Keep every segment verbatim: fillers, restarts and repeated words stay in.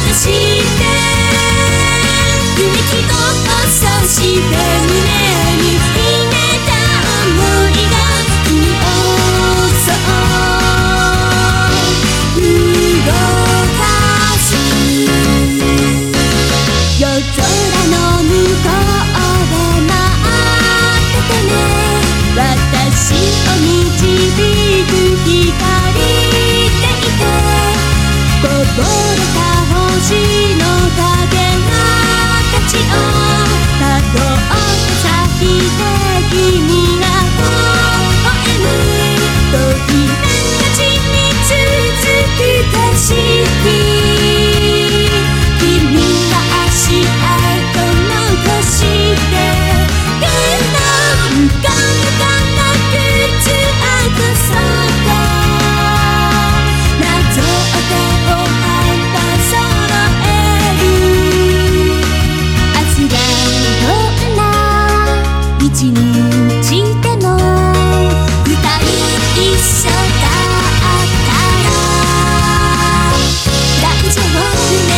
して勇気をそして胸に秘めた想いが君をそう動かす夜空の向こうで待っててね私を導く光っていてこぼれた星の影がたちをたどって咲いて君が微笑むときめたちに続く景色君が足跡残してくのむかむかな靴跡そってなぞっておはたそろえる明日がどんな一日でも二人一緒だったら大丈夫ね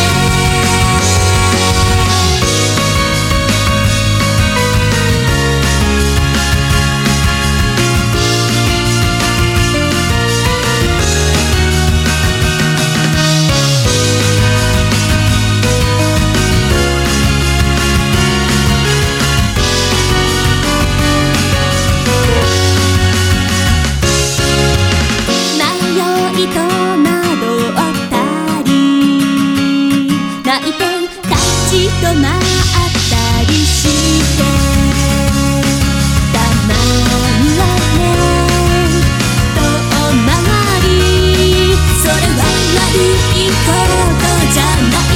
と惑ったり泣いて立ち止まったりしてたまにはね遠回りそれは悪いことじゃない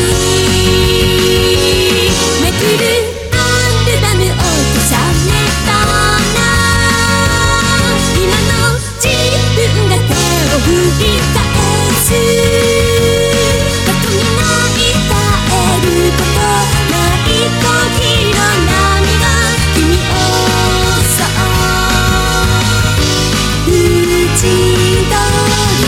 めくるアルバムを重ねたな今の自分が手を振り返す過去にない帰ることない時の波が君をそう打ち取る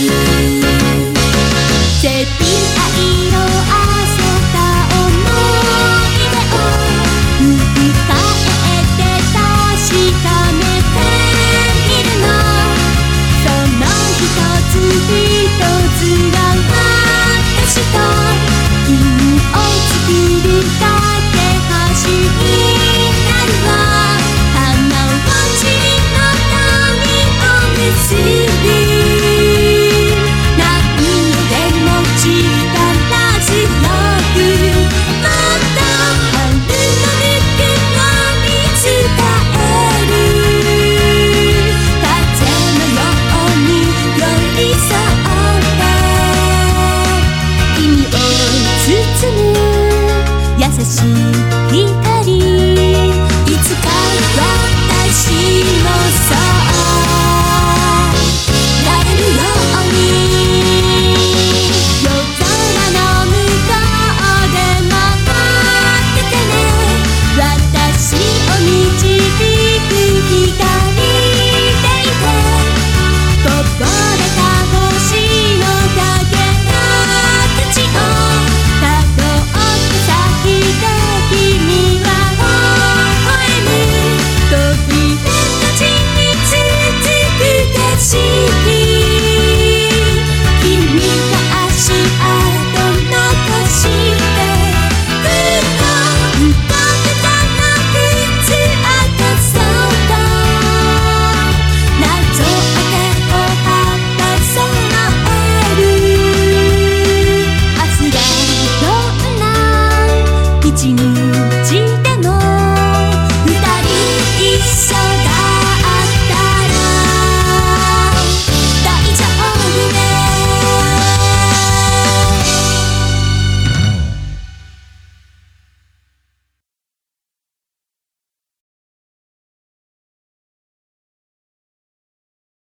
セピア色あせた想い出を振り返って確かめてみるのその一つ一つが私と君を作る架け橋になるわ花落ちの髪を結ぶ何度でも力強くまた春のぬくもり伝える風のように寄り添って君を包む優しい光